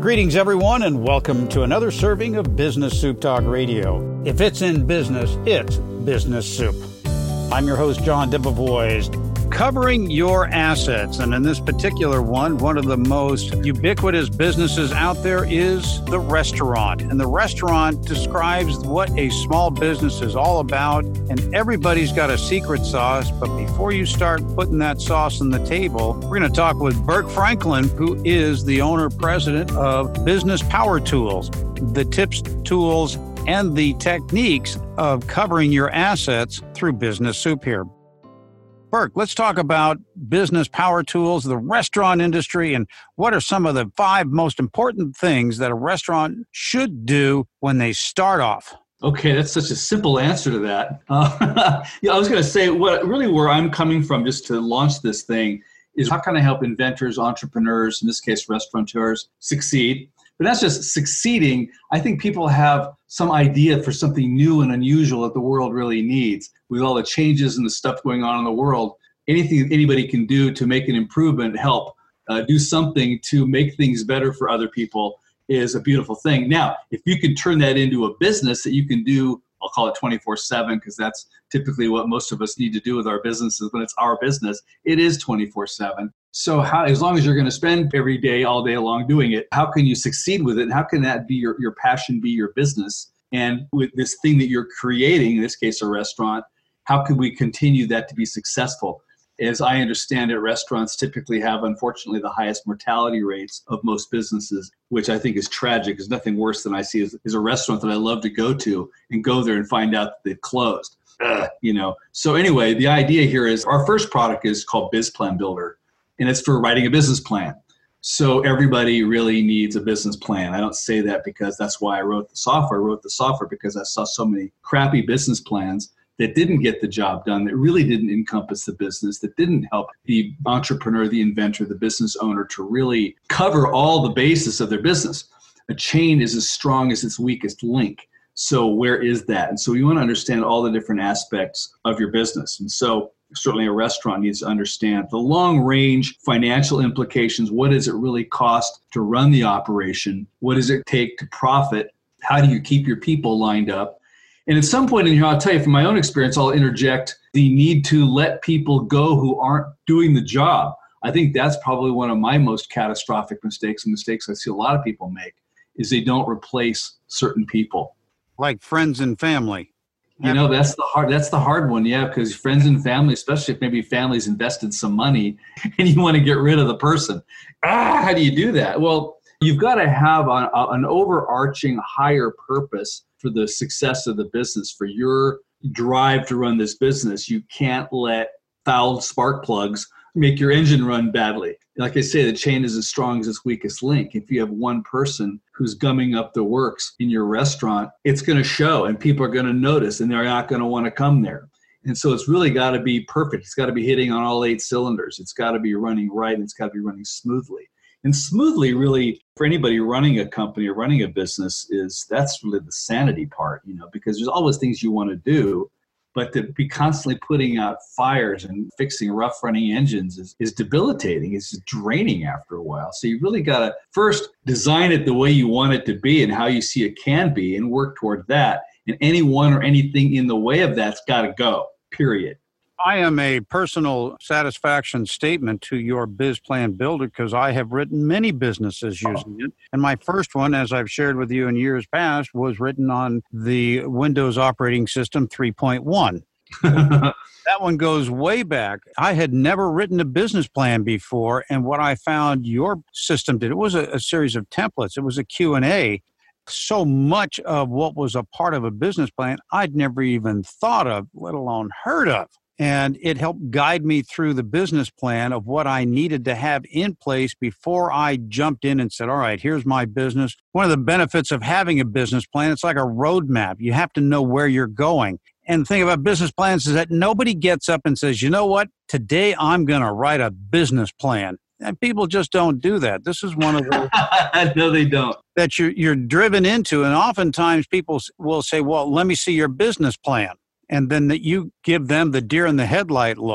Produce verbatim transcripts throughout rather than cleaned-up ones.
Greetings, everyone, and welcome to another serving of Business Soup Talk Radio. If it's in business, it's Business Soup. I'm your host, John Debevoise, covering your assets. And in this particular one, one of the most ubiquitous businesses out there is the restaurant. And the restaurant describes what a small business is all about. And everybody's got a secret sauce. But before you start putting that sauce on the table, we're going to talk with Burke Franklin, who is the owner-president of Business Power Tools. The tips, tools, and the techniques of covering your assets through Business Soup here. Burke, let's talk about Business Power Tools, the restaurant industry, and what are some of the five most important things that a restaurant should do when they start off? Okay, that's such a simple answer to that. Uh, yeah, I was going to say, what really where I'm coming from just to launch this thing is how can I help inventors, entrepreneurs, in this case restaurateurs, succeed? But that's just succeeding. I think people have some idea for something new and unusual that the world really needs. With all the changes and the stuff going on in the world, anything anybody can do to make an improvement, help, uh, do something to make things better for other people is a beautiful thing. Now, if you can turn that into a business that you can do, I'll call it twenty-four seven, because that's typically what most of us need to do with our businesses. When it's our business, it is twenty-four seven. So how, as long as you're going to spend every day, all day long doing it, how can you succeed with it? And how can that be your, your passion, be your business? And with this thing that you're creating, in this case, a restaurant, how can we continue that to be successful? As I understand it, restaurants typically have, unfortunately, the highest mortality rates of most businesses, which I think is tragic. There's nothing worse than I see is, is a restaurant that I love to go to and go there and find out that they've closed. Ugh, you know. So anyway, the idea here is our first product is called Biz Plan Builder, and it's for writing a business plan. So everybody really needs a business plan. I don't say that because that's why I wrote the software. I wrote the software because I saw so many crappy business plans that didn't get the job done, that really didn't encompass the business, that didn't help the entrepreneur, the inventor, the business owner to really cover all the basis of their business. A chain is as strong as its weakest link. So where is that? And so you want to understand all the different aspects of your business. And so certainly a restaurant needs to understand the long range financial implications. What does it really cost to run the operation? What does it take to profit? How do you keep your people lined up? And at some point in here, I'll tell you from my own experience, I'll interject the need to let people go who aren't doing the job. I think that's probably one of my most catastrophic mistakes, and mistakes I see a lot of people make, is they don't replace certain people. Like friends and family. You know, that's the hard, that's the hard one. Yeah. Because friends and family, especially if maybe family's invested some money and you want to get rid of the person. Ah, how do you do that? Well, you've got to have a, a, an overarching higher purpose for the success of the business, for your drive to run this business. You can't let foul spark plugs make your engine run badly. Like I say, the chain is as strong as its weakest link. If you have one person who's gumming up the works in your restaurant, it's going to show and people are going to notice and they're not going to want to come there. And so it's really got to be perfect. It's got to be hitting on all eight cylinders. It's got to be running right, and it's got to be running smoothly. And smoothly, really, for anybody running a company or running a business, is that's really the sanity part, you know, because there's always things you want to do, but to be constantly putting out fires and fixing rough running engines is, is debilitating. It's draining after a while. So you really got to first design it the way you want it to be and how you see it can be and work toward that. And anyone or anything in the way of that's got to go, period. I am a personal satisfaction statement to your Biz Plan Builder because I have written many businesses using it. And my first one, as I've shared with you in years past, was written on the Windows operating system three point one. That one goes way back. I had never written a business plan before. And what I found your system did, it was a, a series of templates. It was a Q and A. So much of what was a part of a business plan, I'd never even thought of, let alone heard of. And it helped guide me through the business plan of what I needed to have in place before I jumped in and said, all right, here's my business. One of the benefits of having a business plan, it's like a roadmap. You have to know where you're going. And the thing about business plans is that nobody gets up and says, you know what, today I'm going to write a business plan. And people just don't do that. This is one of the no, they don't. That you're, you're driven into. And oftentimes people will say, well, let me see your business plan. And then that you give them the deer in the headlight look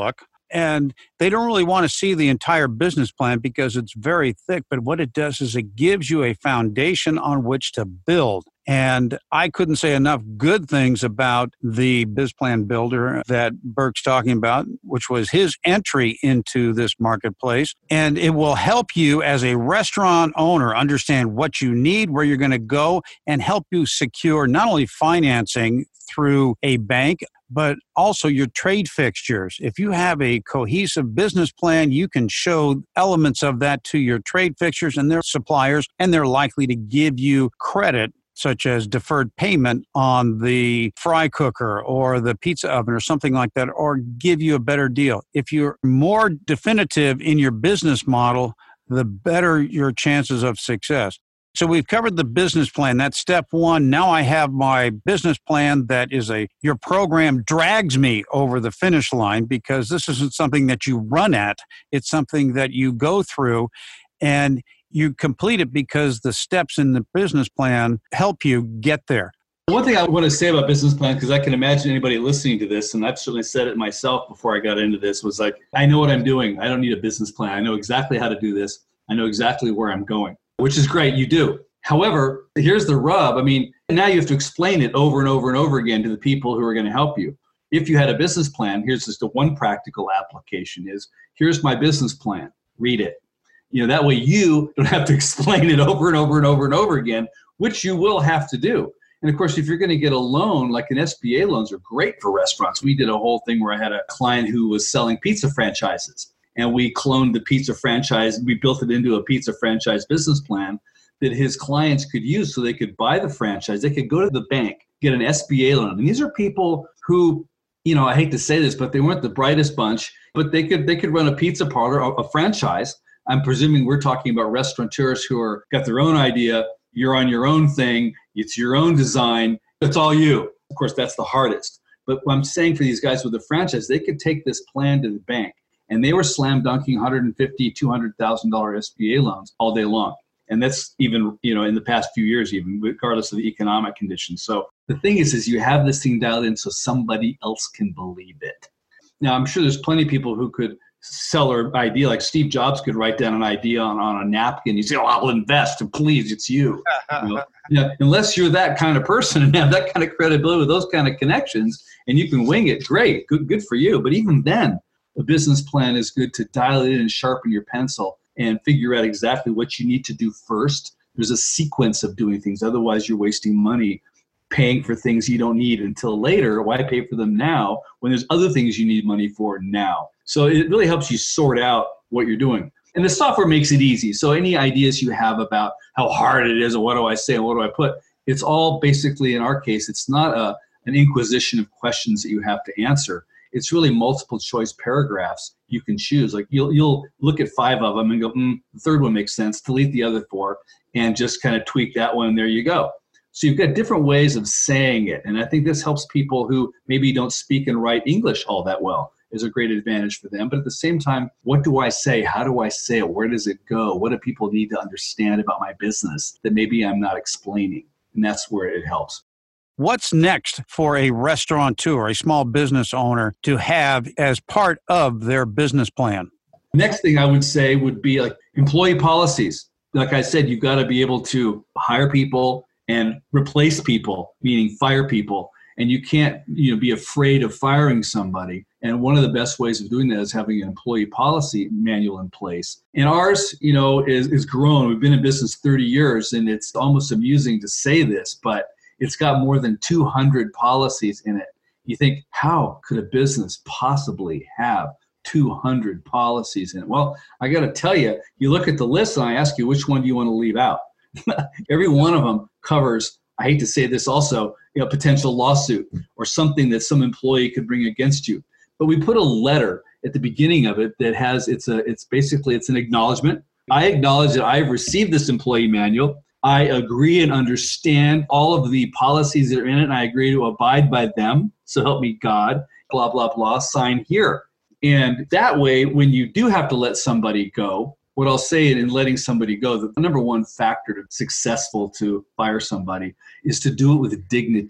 And they don't really want to see the entire business plan because it's very thick. But what it does is it gives you a foundation on which to build. And I couldn't say enough good things about the Biz Plan Builder that Burke's talking about, which was his entry into this marketplace. And it will help you as a restaurant owner understand what you need, where you're going to go, and help you secure not only financing through a bank, but also your trade fixtures. If you have a cohesive business plan, you can show elements of that to your trade fixtures and their suppliers, and they're likely to give you credit, such as deferred payment on the fry cooker or the pizza oven or something like that, or give you a better deal. If you're more definitive in your business model, the better your chances of success. So we've covered the business plan. That's step one. Now I have my business plan that is a, your program drags me over the finish line because this isn't something that you run at. It's something that you go through and you complete it because the steps in the business plan help you get there. One thing I want to say about business plan, because I can imagine anybody listening to this, and I've certainly said it myself before I got into this, was like, I know what I'm doing. I don't need a business plan. I know exactly how to do this. I know exactly where I'm going, which is great. You do. However, here's the rub. I mean, now you have to explain it over and over and over again to the people who are going to help you. If you had a business plan, here's just a one practical application is, here's my business plan. Read it. You know, that way you don't have to explain it over and over and over and over again, which you will have to do. And of course, if you're going to get a loan, like an S B A loans are great for restaurants. We did a whole thing where I had a client who was selling pizza franchises, and we cloned the pizza franchise. We built it into a pizza franchise business plan that his clients could use so they could buy the franchise. They could go to the bank, get an S B A loan. And these are people who, you know, I hate to say this, but they weren't the brightest bunch, but they could they could run a pizza parlor, a, a franchise. I'm presuming we're talking about restaurateurs who are got their own idea. You're on your own thing. It's your own design. It's all you. Of course, that's the hardest. But what I'm saying for these guys with the franchise, they could take this plan to the bank, and they were slam dunking one hundred fifty thousand dollars, two hundred thousand dollars S B A loans all day long. And that's even, you know, in the past few years, even regardless of the economic conditions. So the thing is, is you have this thing dialed in so somebody else can believe it. Now, I'm sure there's plenty of people who could sell their idea, like Steve Jobs could write down an idea on, on a napkin. You say, oh, I'll invest, and please, it's you. you know? Yeah, unless you're that kind of person and have that kind of credibility with those kind of connections, and you can wing it, great, good, good for you. But even then, a business plan is good to dial it in and sharpen your pencil and figure out exactly what you need to do first. There's a sequence of doing things. Otherwise, you're wasting money paying for things you don't need until later. Why pay for them now when there's other things you need money for now? So it really helps you sort out what you're doing. And the software makes it easy. So any ideas you have about how hard it is, or what do I say, and what do I put, it's all basically, in our case, it's not a, an inquisition of questions that you have to answer. It's really multiple choice paragraphs you can choose. Like you'll you'll look at five of them and go, mm, the third one makes sense, delete the other four, and just kind of tweak that one, and there you go. So you've got different ways of saying it. And I think this helps people who maybe don't speak and write English all that well. Is a great advantage for them. But at the same time, what do I say? How do I say it? Where does it go? What do people need to understand about my business that maybe I'm not explaining? And that's where it helps. What's next for a restaurateur, a small business owner, to have as part of their business plan? Next thing I would say would be like employee policies. Like I said, you've got to be able to hire people and replace people, meaning fire people. And you can't, you know, be afraid of firing somebody. And one of the best ways of doing that is having an employee policy manual in place. And ours, you know, is, is grown. We've been in business thirty years, and it's almost amusing to say this, but it's got more than two hundred policies in it. You think, how could a business possibly have two hundred policies in it? Well, I got to tell you, you look at the list and I ask you, which one do you want to leave out? Every one of them covers, I hate to say this also, you know, potential lawsuit or something that some employee could bring against you. But we put a letter at the beginning of it that has, it's a, it's basically, it's an acknowledgement. I acknowledge that I've received this employee manual. I agree and understand all of the policies that are in it, and I agree to abide by them. So help me God, blah, blah, blah, sign here. And that way, when you do have to let somebody go, what I'll say in letting somebody go, the number one factor to successful to fire somebody is to do it with dignity.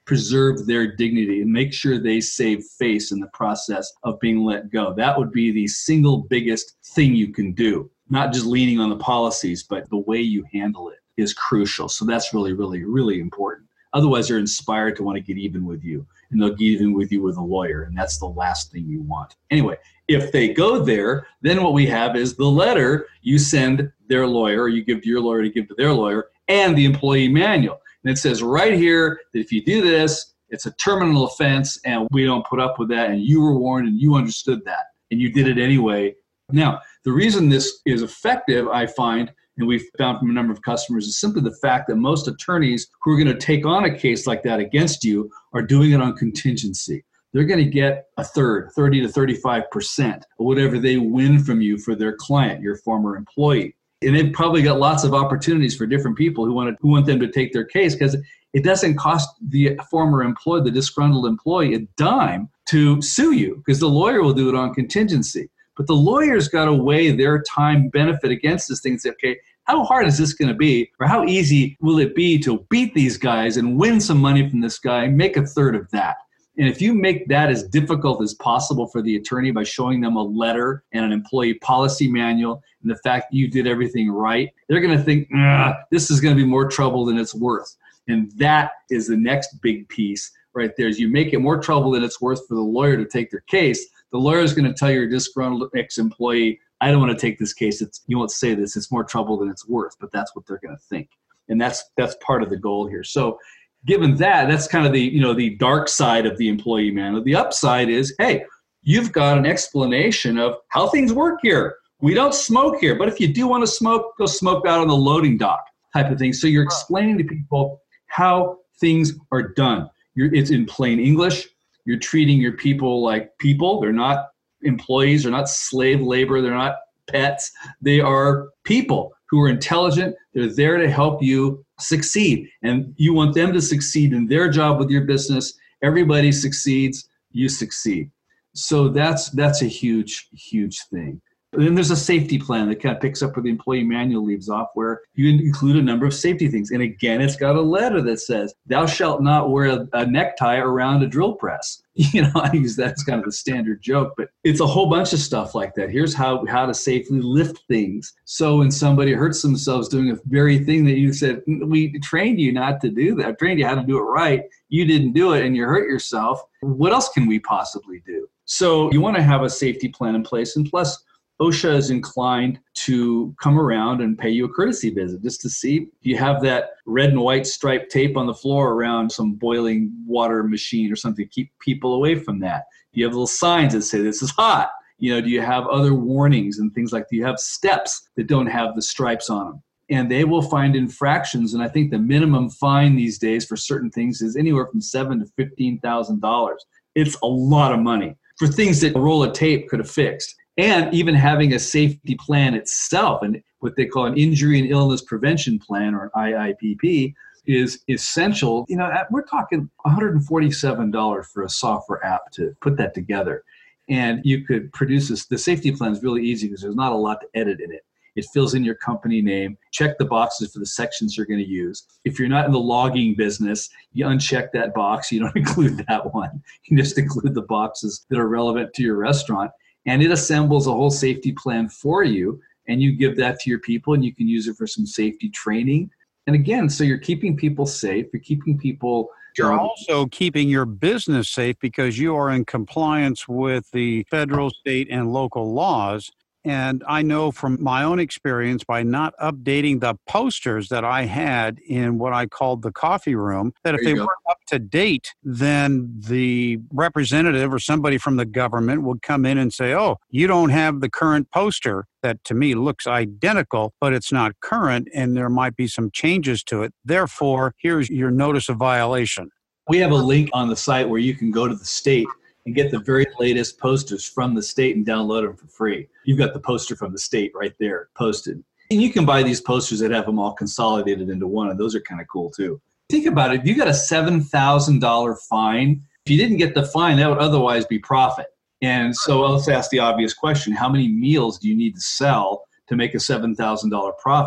preserve their dignity and make sure they save face in the process of being let go. That would be the single biggest thing you can do. Not just leaning on the policies, but the way you handle it is crucial. So that's really, really, really important. Otherwise, they're inspired to want to get even with you, and they'll get even with you with a lawyer, and that's the last thing you want. Anyway, if they go there, then what we have is the letter you send their lawyer, or you give to your lawyer to give to their lawyer, and the employee manual. And it says right here that if you do this, it's a terminal offense, and we don't put up with that, and you were warned, and you understood that, and you did it anyway. Now, the reason this is effective, I find, and we've found from a number of customers, is simply the fact that most attorneys who are going to take on a case like that against you are doing it on contingency. They're going to get a third, thirty to thirty-five percent of whatever they win from you for their client, your former employee. And they've probably got lots of opportunities for different people who want to, who want them to take their case, because it doesn't cost the former employee, the disgruntled employee, a dime to sue you, because the lawyer will do it on contingency. But the lawyer's got to weigh their time benefit against this thing and say, okay, how hard is this going to be? Or how easy will it be to beat these guys and win some money from this guy and make a third of that? And if you make that as difficult as possible for the attorney by showing them a letter and an employee policy manual and the fact that you did everything right, they're going to think, this is going to be more trouble than it's worth. And that is the next big piece right there, is you make it more trouble than it's worth for the lawyer to take their case. The lawyer is going to tell your disgruntled ex-employee, I don't want to take this case. It's, you won't say this. It's more trouble than it's worth, but that's what they're going to think. And that's that's part of the goal here. So given that, that's kind of the, you know, the dark side of the employee manual. The upside is, hey, you've got an explanation of how things work here. We don't smoke here, but if you do want to smoke, go smoke out on the loading dock type of thing. So you're explaining to people how things are done. You're, it's in plain English. You're treating your people like people. They're not employees. They're not slave labor. They're not pets. They are people who are intelligent. They're there to help you succeed. And you want them to succeed in their job with your business. Everybody succeeds. You succeed. So that's that's a huge, huge thing. And then there's a safety plan that kind of picks up where the employee manual leaves off, where you include a number of safety things. And again, it's got a letter that says, thou shalt not wear a, a necktie around a drill press. You know, I use that as kind of the standard joke, but it's a whole bunch of stuff like that. Here's how, how to safely lift things. So when somebody hurts themselves doing a very thing that you said, we trained you not to do that, trained you how to do it right, you didn't do it and you hurt yourself, what else can we possibly do? So you want to have a safety plan in place. And plus, OSHA is inclined to come around and pay you a courtesy visit just to see if you have that red and white striped tape on the floor around some boiling water machine or something to keep people away from that. Do you have little signs that say this is hot? You know, do you have other warnings and things like, do you have steps that don't have the stripes on them? And they will find infractions. And I think the minimum fine these days for certain things is anywhere from seven thousand to fifteen thousand dollars. It's a lot of money for things that a roll of tape could have fixed. And even having a safety plan itself, and what they call an injury and illness prevention plan, or I I P P, is essential. You know, we're talking one hundred forty-seven dollars for a software app to put that together. And you could produce this. The safety plan is really easy because there's not a lot to edit in it. It fills in your company name, check the boxes for the sections you're going to use. If you're not in the logging business, you uncheck that box. You don't include that one. You just include the boxes that are relevant to your restaurant. And it assembles a whole safety plan for you, and you give that to your people, and you can use it for some safety training. And again, so you're keeping people safe. You're keeping people... You're also keeping your business safe because you are in compliance with the federal, state, and local laws. And I know from my own experience, by not updating the posters that I had in what I called the coffee room, that if they weren't up to date, then the representative or somebody from the government would come in and say, oh, you don't have the current poster that to me looks identical, but it's not current, and there might be some changes to it. Therefore, here's your notice of violation. We have a link on the site where you can go to the state and get the very latest posters from the state and download them for free. You've got the poster from the state right there posted. And you can buy these posters that have them all consolidated into one, and those are kind of cool too. Think about it. If you got a seven thousand dollars fine, if you didn't get the fine, that would otherwise be profit. And so let's ask the obvious question. How many meals do you need to sell to make a seven thousand dollars profit?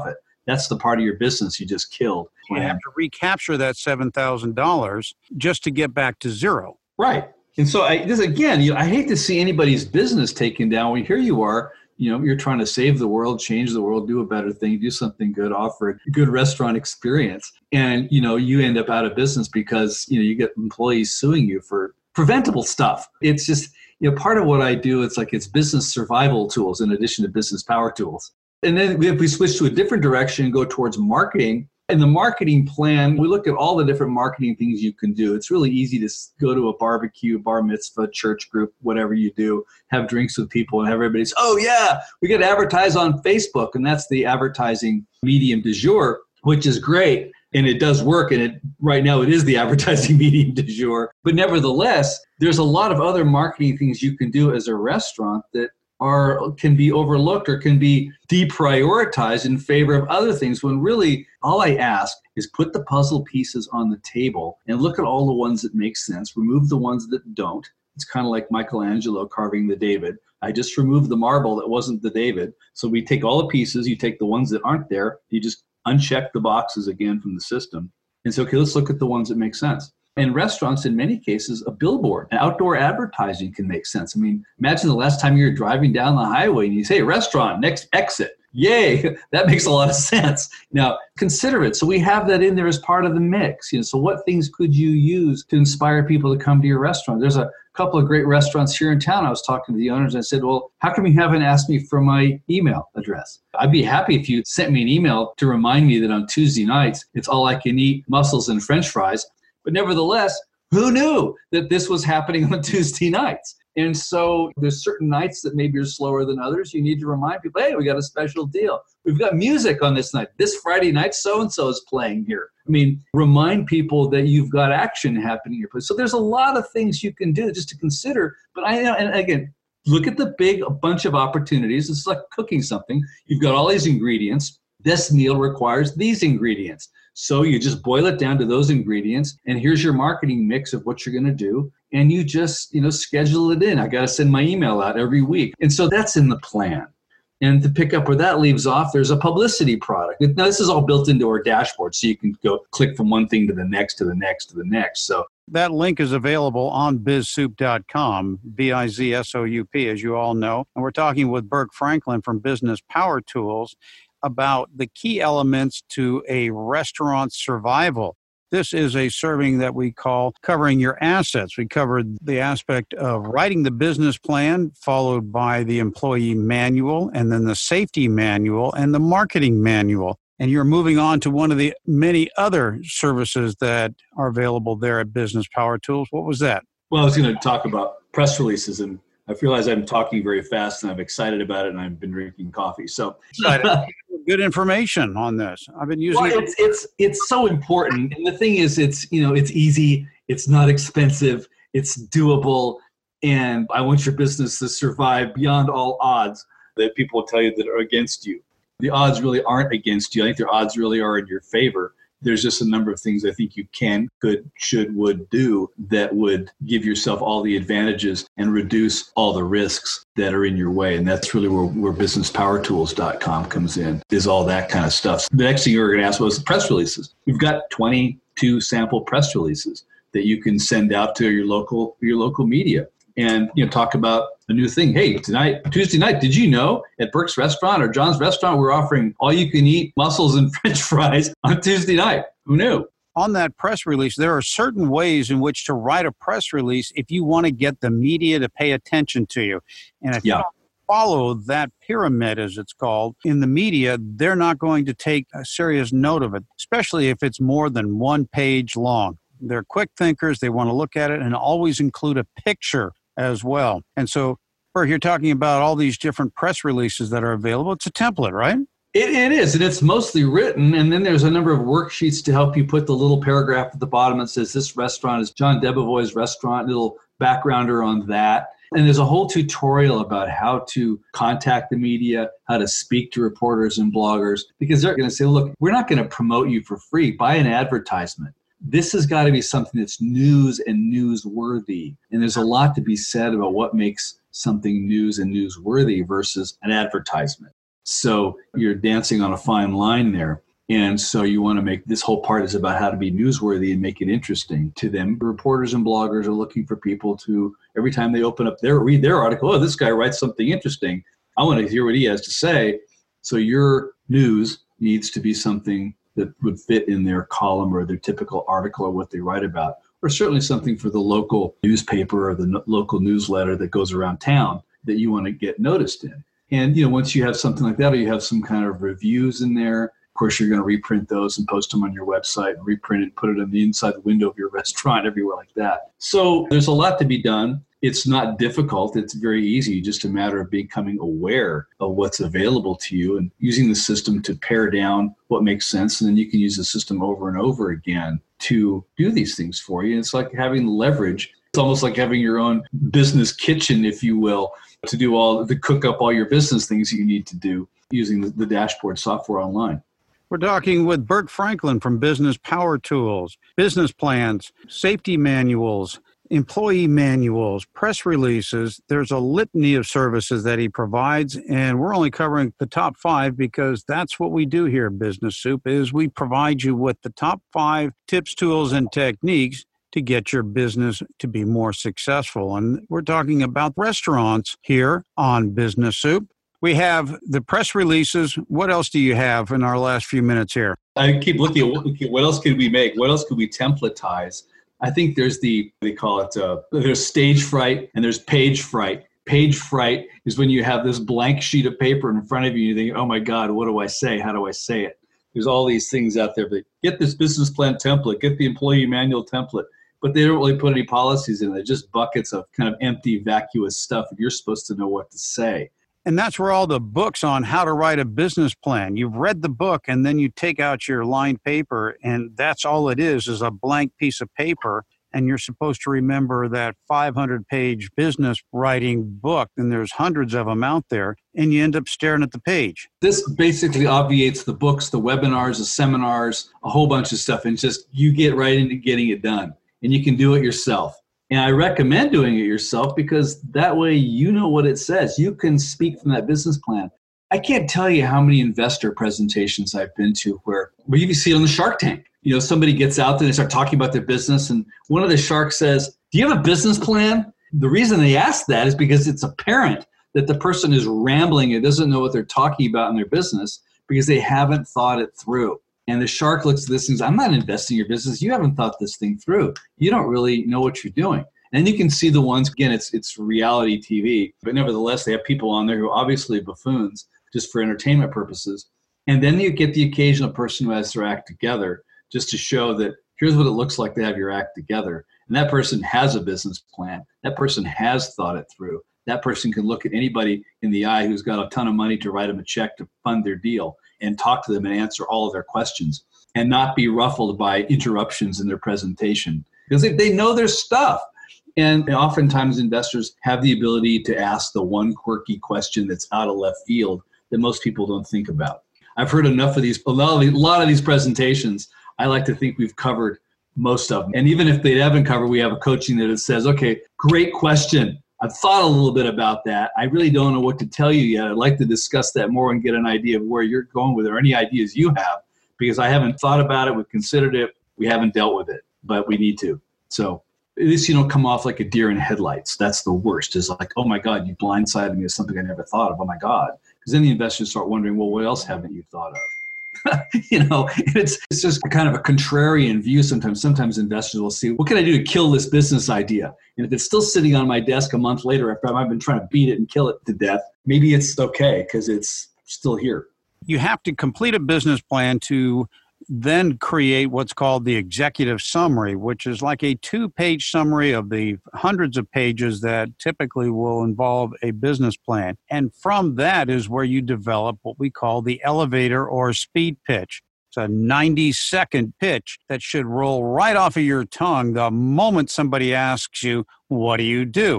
That's the part of your business you just killed. You have to recapture that seven thousand dollars just to get back to zero. Right. And so I, this again, you know, I hate to see anybody's business taken down. When here you are, you know, you're trying to save the world, change the world, do a better thing, do something good, offer a good restaurant experience. And, you know, you end up out of business because, you know, you get employees suing you for preventable stuff. It's just, you know, part of what I do, it's like it's business survival tools in addition to business power tools. And then if we switch to a different direction and go towards marketing, in the marketing plan, we look at all the different marketing things you can do. It's really easy to go to a barbecue, bar mitzvah, church group, whatever you do, have drinks with people and have everybody say, oh yeah, we got to advertise on Facebook. And that's the advertising medium du jour, which is great. And it does work. And it right now it is the advertising medium du jour. But nevertheless, there's a lot of other marketing things you can do as a restaurant that are can be overlooked or can be deprioritized in favor of other things, when really all I ask is put the puzzle pieces on the table and look at all the ones that make sense, remove the ones that don't. It's kind of like Michelangelo carving the David. I just removed the marble that wasn't the David. So we take all the pieces, you take the ones that aren't there, you just uncheck the boxes again from the system. And so, okay, let's look at the ones that make sense. In restaurants, in many cases, a billboard and outdoor advertising can make sense. I mean, imagine the last time you were driving down the highway and you say, restaurant, next exit. Yay, that makes a lot of sense. Now, consider it. So we have that in there as part of the mix. You know, so what things could you use to inspire people to come to your restaurant? There's a couple of great restaurants here in town. I was talking to the owners and I said, well, how come you haven't asked me for my email address? I'd be happy if you sent me an email to remind me that on Tuesday nights, it's all I can eat mussels and French fries. But nevertheless, who knew that this was happening on Tuesday nights? And so there's certain nights that maybe are slower than others. You need to remind people, hey, we got a special deal. We've got music on this night. This Friday night, so-and-so is playing here. I mean, remind people that you've got action happening here. So there's a lot of things you can do just to consider. But I, and again, look at the big bunch of opportunities. It's like cooking something. You've got all these ingredients. This meal requires these ingredients. So you just boil it down to those ingredients, and here's your marketing mix of what you're going to do. And you just, you know, schedule it in. I got to send my email out every week. And so that's in the plan. And to pick up where that leaves off, there's a publicity product. Now, this is all built into our dashboard, so you can go click from one thing to the next, to the next, to the next. So that link is available on biz soup dot com, B I Z S O U P, as you all know. And we're talking with Burke Franklin from Business Power Tools about the key elements to a restaurant survival. This is a serving that we call covering your assets. We covered the aspect of writing the business plan, followed by the employee manual, and then the safety manual and the marketing manual. And you're moving on to one of the many other services that are available there at Business Power Tools. What was that? Well, I was going to talk about press releases, and I realize I'm talking very fast and I'm excited about it, and I've been drinking coffee. So good information on this. I've been using well, it. It's, it's, it's so important. And the thing is, it's, you know, it's easy. It's not expensive. It's doable. And I want your business to survive beyond all odds that people will tell you that are against you. The odds really aren't against you. I think their odds really are in your favor. There's just a number of things I think you can, could, should, would do that would give yourself all the advantages and reduce all the risks that are in your way. And that's really where, where business power tools dot com comes in, is all that kind of stuff. The next thing you were going to ask was press releases. We've got twenty-two sample press releases that you can send out to your local your local media. And, you know, talk about a new thing. Hey, tonight, Tuesday night, did you know at Burke's Restaurant or John's Restaurant, we're offering all you can eat mussels and French fries on Tuesday night? Who knew? On that press release, there are certain ways in which to write a press release if you want to get the media to pay attention to you. And if yeah. you don't follow that pyramid, as it's called, in the media, they're not going to take a serious note of it, especially if it's more than one page long. They're quick thinkers. They want to look at it and always include a picture as well. And so, Burke, you're talking about all these different press releases that are available. It's a template, right? It, it is, and it's mostly written, and then there's a number of worksheets to help you put the little paragraph at the bottom that says this restaurant is John Debevoi's restaurant, little backgrounder on that. And there's a whole tutorial about how to contact the media, how to speak to reporters and bloggers, because they're going to say, look, we're not going to promote you for free. Buy an advertisement. This has got to be something that's news and newsworthy. And there's a lot to be said about what makes something news and newsworthy versus an advertisement. So you're dancing on a fine line there. And so you want to make this whole part is about how to be newsworthy and make it interesting to them. Reporters and bloggers are looking for people to, every time they open up their, read their article, oh, this guy writes something interesting. I want to hear what he has to say. So your news needs to be something that would fit in their column or their typical article or what they write about, or certainly something for the local newspaper or the no- local newsletter that goes around town that you want to get noticed in. And, you know, once you have something like that, or you have some kind of reviews in there, of course, you're going to reprint those and post them on your website and reprint it, put it on the inside the window of your restaurant, everywhere like that. So there's a lot to be done. It's not difficult. It's very easy, just a matter of becoming aware of what's available to you and using the system to pare down what makes sense. And then you can use the system over and over again to do these things for you. It's like having leverage. It's almost like having your own business kitchen, if you will, to do all, to cook up all your business things that you need to do using the, the dashboard software online. We're talking with Bert Franklin from Business Power Tools, business plans, safety manuals, employee manuals, press releases. There's a litany of services that he provides, and we're only covering the top five because that's what we do here at Business Soup, is we provide you with the top five tips, tools, and techniques to get your business to be more successful. And we're talking about restaurants here on Business Soup. We have the press releases. What else do you have in our last few minutes here? I keep looking at what, what else could we make? What else could we templatize? I think there's the, they call it, uh, there's stage fright and there's page fright. Page fright is when you have this blank sheet of paper in front of you and you think, oh my God, what do I say? How do I say it? There's all these things out there, but get this business plan template, get the employee manual template, but they don't really put any policies in it. They're just buckets of kind of empty, vacuous stuff, and you're supposed to know what to say. And that's where all the books on how to write a business plan. You've read the book and then you take out your lined paper and that's all it is, is a blank piece of paper. And you're supposed to remember that five hundred page business writing book, and there's hundreds of them out there, and you end up staring at the page. This basically obviates the books, the webinars, the seminars, a whole bunch of stuff, and just you get right into getting it done. And you can do it yourself. And I recommend doing it yourself because that way you know what it says. You can speak from that business plan. I can't tell you how many investor presentations I've been to where, where you can see it on the Shark Tank. You know, somebody gets out there and they start talking about their business, and one of the sharks says, do you have a business plan? The reason they ask that is because it's apparent that the person is rambling and doesn't know what they're talking about in their business because they haven't thought it through. And the shark looks at this and says, I'm not investing in your business. You haven't thought this thing through. You don't really know what you're doing. And you can see the ones, again, it's it's reality T V, but nevertheless, they have people on there who are obviously buffoons just for entertainment purposes. And then you get the occasional person who has their act together just to show that here's what it looks like to have your act together. And that person has a business plan. That person has thought it through. That person can look at anybody in the eye who's got a ton of money to write them a check to fund their deal and talk to them and answer all of their questions and not be ruffled by interruptions in their presentation because they, they know their stuff. And oftentimes investors have the ability to ask the one quirky question that's out of left field that most people don't think about. I've heard enough of these, a lot of, these, a lot of these presentations. I like to think we've covered most of them. And even if they haven't covered, we have a coaching that it says, okay, great question. I've thought a little bit about that. I really don't know what to tell you yet. I'd like to discuss that more and get an idea of where you're going with it or any ideas you have, because I haven't thought about it. We've considered it. We haven't dealt with it, but we need to. So at least you don't come off like a deer in headlights. That's the worst. Is like, oh my God, you blindsided me with something I never thought of. Oh my God. Because then the investors start wondering, well, what else haven't you thought of? you know, it's it's just kind of a contrarian view sometimes. Sometimes investors will see, what can I do to kill this business idea? And if it's still sitting on my desk a month later after I've been trying to beat it and kill it to death, maybe it's okay because it's still here. You have to complete a business plan to then create what's called the executive summary, which is like a two-page summary of the hundreds of pages that typically will involve a business plan. And from that is where you develop what we call the elevator or speed pitch. It's a ninety-second pitch that should roll right off of your tongue the moment somebody asks you, what do you do?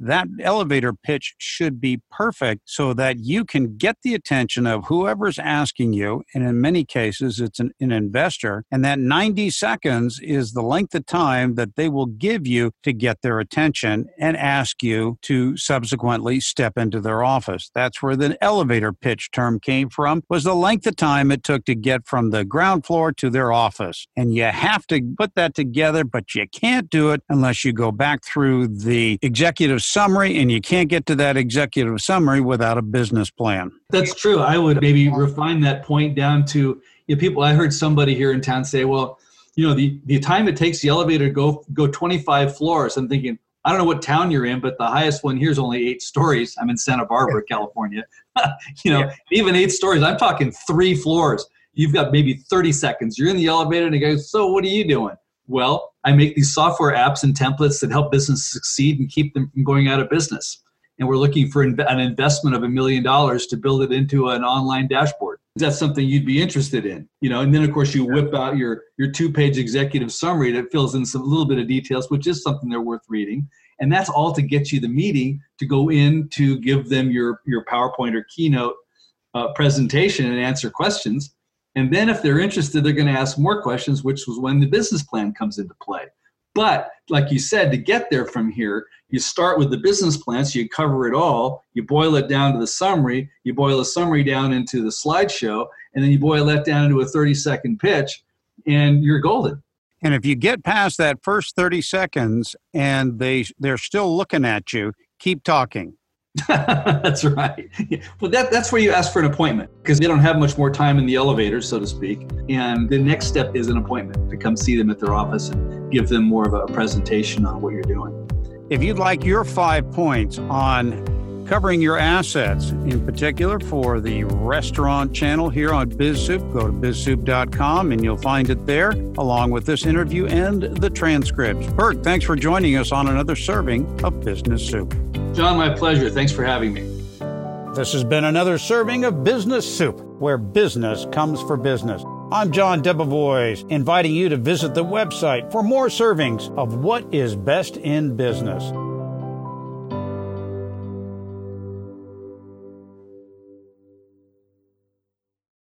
that elevator pitch should be perfect so that you can get the attention of whoever's asking you. And in many cases, it's an, an investor. And that ninety seconds is the length of time that they will give you to get their attention and ask you to subsequently step into their office. That's where the elevator pitch term came from, was the length of time it took to get from the ground floor to their office. And you have to put that together, but you can't do it unless you go back through the executive summary, and you can't get to that executive summary without a business plan. That's true. I would maybe refine that point down to, you know, people. I heard somebody here in town say, well, you know, the, the time it takes the elevator to go go twenty-five floors. I'm thinking, I don't know what town you're in, but the highest one here is only eight stories. I'm in Santa Barbara, California. you know, yeah. Even eight stories, I'm talking three floors. You've got maybe thirty seconds. You're in the elevator and it goes, so what are you doing? Well, I make these software apps and templates that help businesses succeed and keep them from going out of business. And we're looking for an investment of a million dollars to build it into an online dashboard. Is that something you'd be interested in? You know, and then of course you whip out your, your two-page executive summary that fills in some little bit of details, which is something they're worth reading. And that's all to get you the meeting to go in to give them your, your PowerPoint or keynote uh, presentation and answer questions. And then if they're interested, they're going to ask more questions, which was when the business plan comes into play. But like you said, to get there from here, you start with the business plan, so you cover it all. You boil it down to the summary. You boil the summary down into the slideshow, and then you boil that down into a thirty-second pitch, and you're golden. And if you get past that first thirty seconds and they, they're still looking at you, keep talking. That's right. Well, that, that's where you ask for an appointment, because they don't have much more time in the elevator, so to speak. And the next step is an appointment to come see them at their office and give them more of a presentation on what you're doing. If you'd like your five points on covering your assets, in particular for the restaurant channel here on BizSoup, go to biz soup dot com and you'll find it there, along with this interview and the transcripts. Bert, thanks for joining us on another serving of Business Soup. John, my pleasure. Thanks for having me. This has been another serving of Business Soup, where business comes for business. I'm John Debevoise, inviting you to visit the website for more servings of what is best in business.